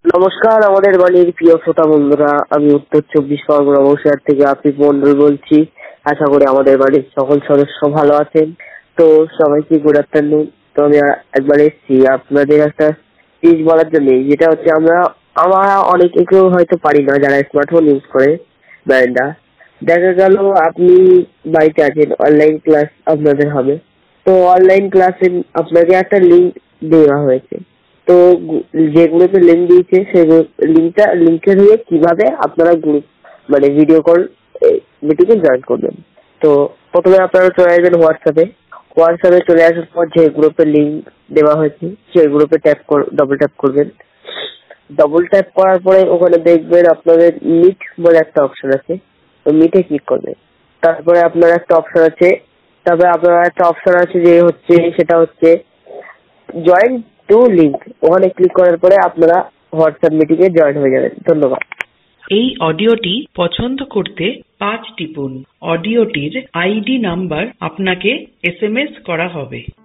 নমস্কার আমাদের বাড়ির প্রিয় শ্রোতা বন্ধুরা, আমি উত্তর 24 পরগনা বসিরহাট থেকে আফিফ মন্ডল বলছি। আশা করি আমাদের বাড়ির সকল সদস্য ভালো আছেন। তো সবাইকে গুড আফটারনুন। তো আমি একবার এসেছি আপনাদের একটা জিনিস বলার জন্য, যেটা হচ্ছে আমরা অনেকে কেউ হয়তো পারি না যারা স্মার্টফোন ইউজ করে ব্যান্ডা। দেখা গেল আপনি বাড়িতে আছেন, অনলাইন ক্লাস আপনাদের হবে। তো অনলাইন ক্লাসে আপনাকে একটা লিঙ্ক দেওয়া হয়েছে। তো যে গ্রুপে লিঙ্ক দিয়েছে সেই লিঙ্কের হয়ে কিভাবে আপনারা গ্রুপ মানে ভিডিও কল মিটিংয়ে জয়েন করবেন। তো প্রথমে আপনারা চলে আসবেন হোয়াটসঅ্যাপে চলে আসার পর যে গ্রুপের লিঙ্ক দেওয়া হয়েছে সেই গ্রুপে ডবল ট্যাপ করবেন। ডবল ট্যাপ করার পরে ওখানে দেখবেন আপনাদের মিট বলে একটা অপশন আছে। তো মিটে ক্লিক করবেন। তারপরে আপনার একটা অপশন আছে সেটা হচ্ছে জয়েন টু লিঙ্ক। ওখানে ক্লিক করার পরে আপনারা হোয়াটসঅ্যাপ মিটিং এ জয়েন হয়ে যাবেন। ধন্যবাদ। এই অডিওটি পছন্দ করতে 5 টিপুন। অডিওটির আইডি নাম্বার আপনাকে SMS করা হবে।